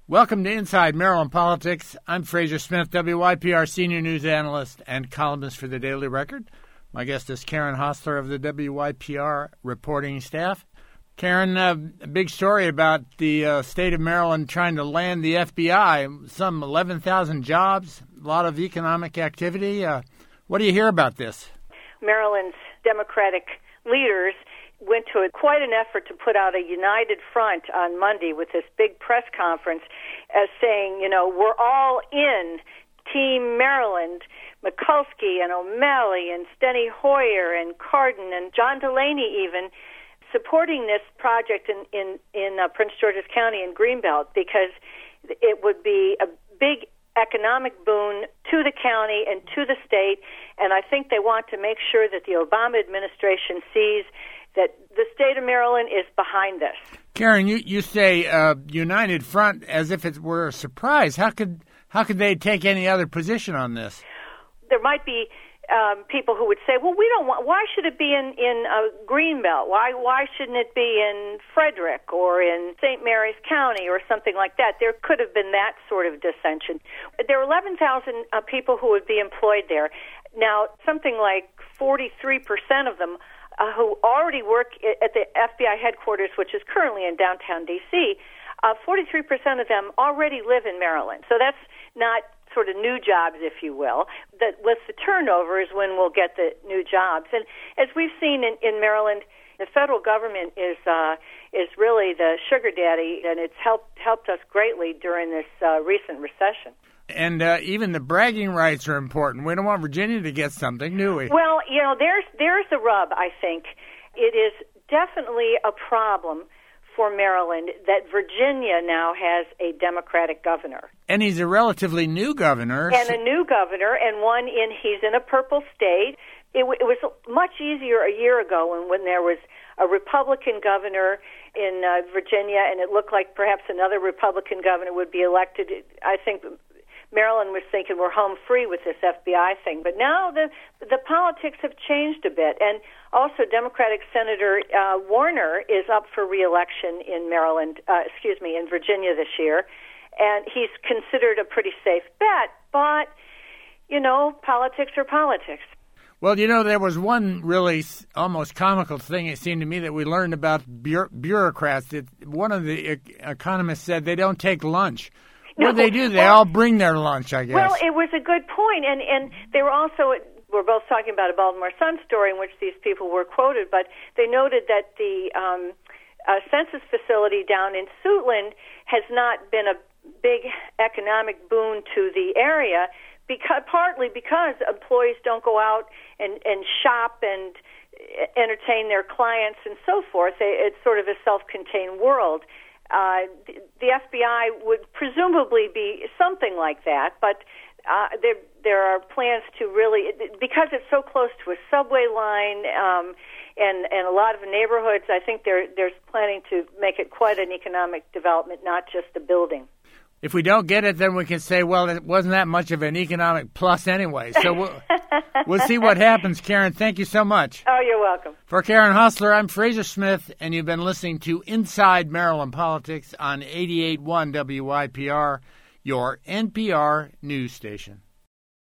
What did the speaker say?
Welcome to Inside Maryland Politics. I'm Fraser Smith, WYPR senior news analyst and columnist for the Daily Record. My guest is Karen Hostler of the WYPR reporting staff. Karen, a big story about the state of Maryland trying to land the FBI, some 11,000 jobs, a lot of economic activity. What do you hear about this? Maryland's Democratic leaders went to quite an effort to put out a united front on Monday with this big press conference as saying, we're all in Team Maryland, Mikulski and O'Malley and Steny Hoyer and Cardin and John Delaney even supporting this project in Prince George's County and Greenbelt because it would be a big economic boon to the county and to the state, and I think they want to make sure that the Obama administration sees that the state of Maryland is behind this. Karen, you say united front as if it were a surprise. How could they take any other position on this? There might be people who would say, well, we don't want. Why should it be in Greenbelt? Why shouldn't it be in Frederick or in St. Mary's County or something like that? There could have been that sort of dissension. There are 11,000 people who would be employed there. Now, something like 43% of them who already work at the FBI headquarters, which is currently in downtown D.C., 43% of them already live in Maryland. So that's not sort of new jobs, if you will. That with the turnover is when we'll get the new jobs. And as we've seen in Maryland, the federal government is really the sugar daddy, and it's helped us greatly during this recent recession. And even the bragging rights are important. We don't want Virginia to get something, do we? Well, there's the rub, I think. It is definitely a problem for Maryland that Virginia now has a Democratic governor. And he's a relatively new governor. And a new governor, and he's in a purple state. It was much easier a year ago when there was a Republican governor in Virginia, and it looked like perhaps another Republican governor would be elected. I think Maryland was thinking we're home free with this FBI thing. But now the politics have changed a bit. And also Democratic Senator Warner is up for re-election in in Virginia this year. And he's considered a pretty safe bet. But, politics are politics. Well, there was one really almost comical thing, it seemed to me, that we learned about bureaucrats. One of the economists said they don't take lunch. What they do, they all bring their lunch, I guess. Well, it was a good point, and they were also, we're both talking about a Baltimore Sun story in which these people were quoted, but they noted that the census facility down in Suitland has not been a big economic boon to the area, partly because employees don't go out and shop and entertain their clients and so forth. It's sort of a self-contained world. The FBI would presumably be something like that, but there are plans to really, because it's so close to a subway line and a lot of neighborhoods, I think there's planning to make it quite an economic development, not just a building. If we don't get it, then we can say, well, it wasn't that much of an economic plus anyway. So we'll see what happens. Karen, thank you so much. Oh, you're welcome. For Karen Hostler, I'm Fraser Smith, and you've been listening to Inside Maryland Politics on 88.1 WYPR, your NPR news station.